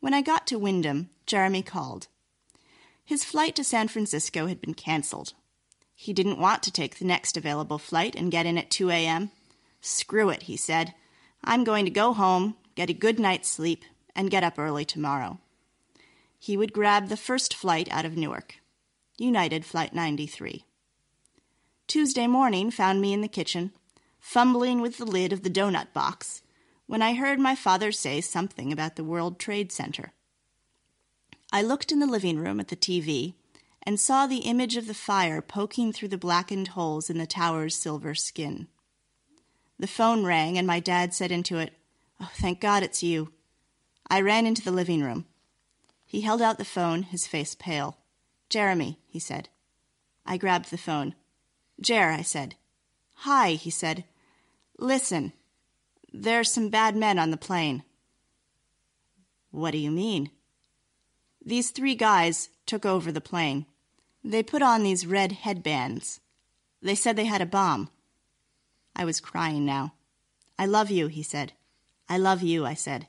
When I got to Wyndham, Jeremy called. His flight to San Francisco had been canceled. He didn't want to take the next available flight and get in at 2 a.m. Screw it, he said. I'm going to go home, get a good night's sleep, and get up early tomorrow. He would grab the first flight out of Newark, United Flight 93. Tuesday morning found me in the kitchen, fumbling with the lid of the donut box, when I heard my father say something about the World Trade Center. I looked in the living room at the TV and saw the image of the fire poking through the blackened holes in the tower's silver skin. The phone rang and my dad said into it, "Oh, thank God it's you." I ran into the living room. He held out the phone, his face pale. "Jeremy," he said. I grabbed the phone. "Jer," I said. "Hi," he said. "Listen, there's some bad men on the plane." "What do you mean?" "These 3 guys took over the plane. They put on these red headbands. They said they had a bomb." I was crying now. "I love you," he said. "I love you," I said.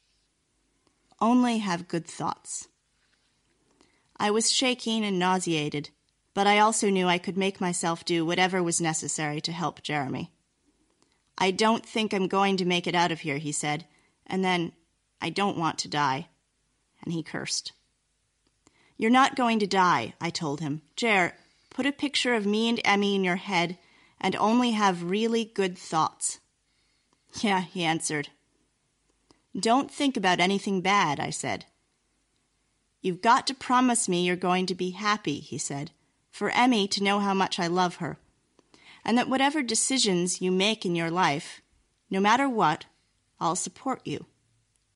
Only have good thoughts. I was shaking and nauseated, but I also knew I could make myself do whatever was necessary to help Jeremy. "I don't think I'm going to make it out of here," he said, and then, "I don't want to die." And he cursed. "You're not going to die," I told him. "Jer, put a picture of me and Emmy in your head and only have really good thoughts." "Yeah," he answered. "Don't think about anything bad," I said. "You've got to promise me you're going to be happy," he said, "for Emmy to know how much I love her, and that whatever decisions you make in your life, no matter what, I'll support you."